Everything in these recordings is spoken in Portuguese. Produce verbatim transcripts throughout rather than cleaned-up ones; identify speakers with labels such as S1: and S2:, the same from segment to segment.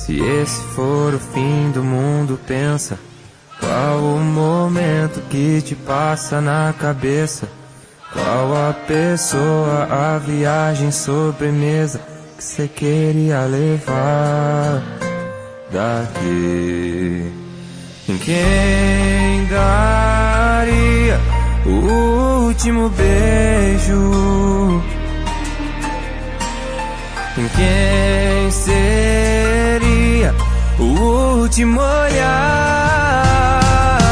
S1: Se esse for o fim do mundo, pensa, qual o momento que te passa na cabeça? Qual a pessoa, a viagem, sobremesa que cê queria levar daqui? Em quem daria o último beijo? Em quem seria o último olhar?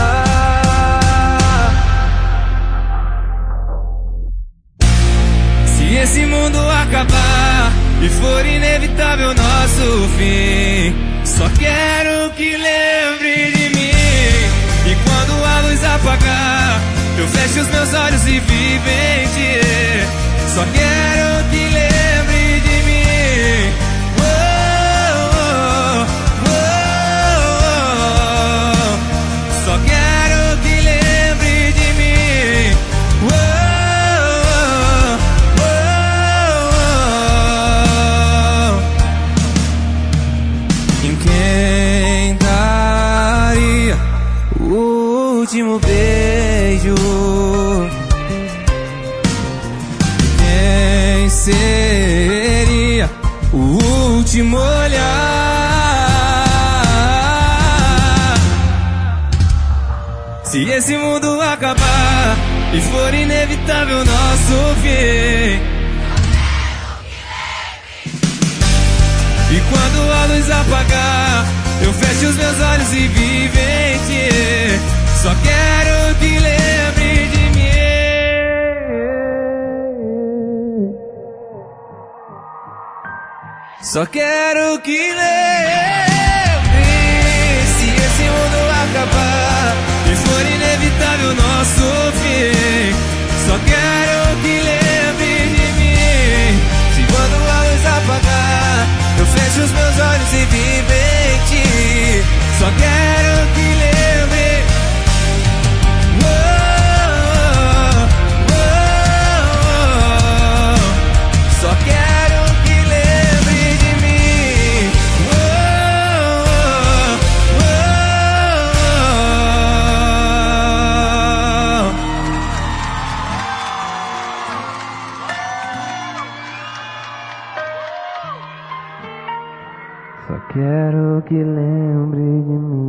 S1: Se esse mundo acabar e for inevitável nosso fim, só quero que lembre de mim. E quando a luz apagar, eu fecho os meus olhos e vivo em ti. Só quero que lembre de mim. Oh, oh, oh, oh. Só quero que lembre de mim. Oh, oh, oh, oh. Em quem daria o último beijo? Quem seria o último olhar? Se esse mundo acabar e for inevitável nosso fim, e quando a luz apagar, eu fecho os meus olhos e vivo em ti. Só quero que lembre de mim. Só quero que lembre. Se esse mundo acabar e for inevitável nosso fim, só quero que lembre de mim. Se quando a luz apagar, eu fecho os meus olhos e vivo em ti. Só quero que lembre. Oh, oh, oh, oh. Só quero que lembre de mim. Oh, oh, oh, oh. Só quero que lembre de mim.